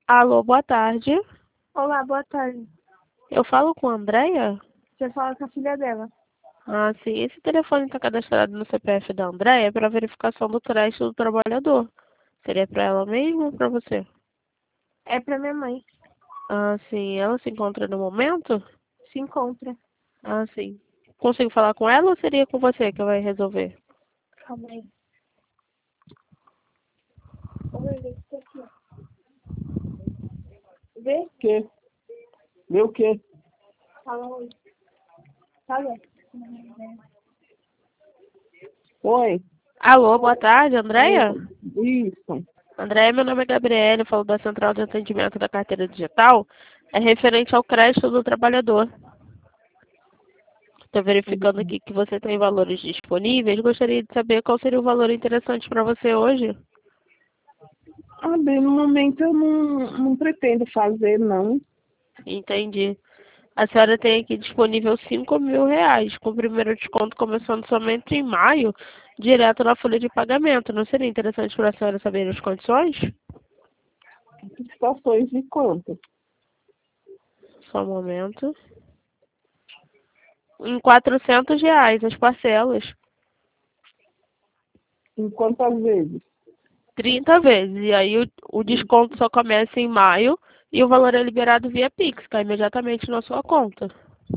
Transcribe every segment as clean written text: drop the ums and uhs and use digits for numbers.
Alô, boa tarde. Olá, boa tarde. Eu falo com a Andréia? Você fala com a filha dela. Ah, sim. Esse telefone está cadastrado no CPF da Andréia para verificação do crédito do trabalhador. Seria para ela mesmo ou para você? É pra minha mãe. Ah, sim. Ela se encontra no momento? Se encontra. Ah, sim. Consigo falar com ela ou seria com você que vai resolver? Calma aí. Oi, vê se tá aqui, ó. Vê? Quê? Vê o quê? Fala oi. Fala. Oi. Alô, boa tarde, Andréia? Isso. Andréia, meu nome é Gabriele, eu falo da Central de Atendimento da Carteira Digital. É referente ao crédito do trabalhador. Estou verificando aqui que você tem valores disponíveis. Gostaria de saber qual seria o valor interessante para você hoje. Ah, bem, no momento eu não pretendo fazer, não. Entendi. A senhora tem aqui disponível R$ 5.000, com o primeiro desconto começando somente em maio, direto na folha de pagamento. Não seria interessante para a senhora saber as condições? Situações de quanto? Só um momento. Em R$ 400 as parcelas. Em quantas vezes? 30 vezes. E aí o desconto só começa em maio e o valor é liberado via Pix, cai imediatamente na sua conta.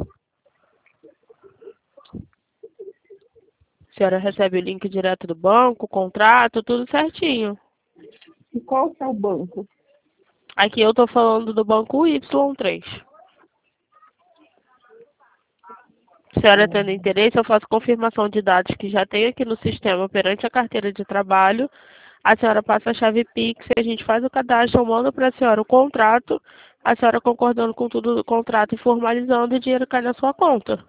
A senhora recebe o link direto do banco, o contrato, tudo certinho. E qual que é o banco? Aqui eu estou falando do banco Y3. Se a senhora tendo interesse, eu faço confirmação de dados que já tem aqui no sistema perante a carteira de trabalho. A senhora passa a chave Pix, a gente faz o cadastro, eu mando para a senhora o contrato, a senhora concordando com tudo do contrato e formalizando, o dinheiro cai na sua conta.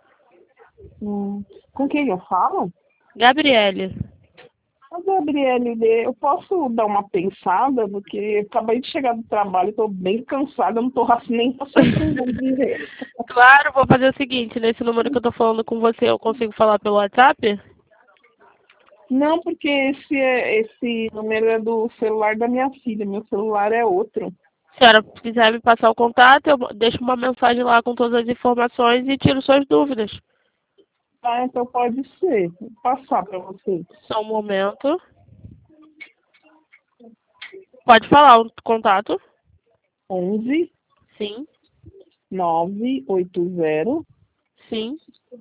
Com quem eu falo? Gabriele. A Gabriele, eu posso dar uma pensada, porque eu acabei de chegar do trabalho, estou bem cansada, não estou assim nem passando dinheiro. Claro, vou fazer o seguinte, nesse número que eu estou falando com você, eu consigo falar pelo WhatsApp? Não, porque esse número é do celular da minha filha, meu celular é outro. Se a senhora quiser me passar o contato, eu deixo uma mensagem lá com todas as informações e tiro suas dúvidas. Ah, então pode ser. Vou passar para você. Só um momento. Pode falar o contato? 11 Sim, 980 sim,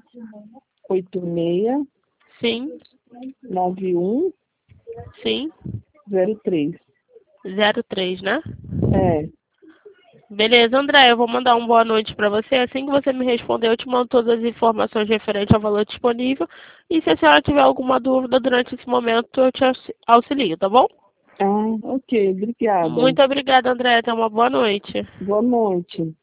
86 sim, 91 sim. 03. 03, né? É. Beleza, André, eu vou mandar uma boa noite para você. Assim que você me responder, eu te mando todas as informações referentes ao valor disponível. E se a senhora tiver alguma dúvida durante esse momento, eu te auxilio, tá bom? Ah, ok. Obrigada. Muito obrigada, André. Tenha uma boa noite. Boa noite.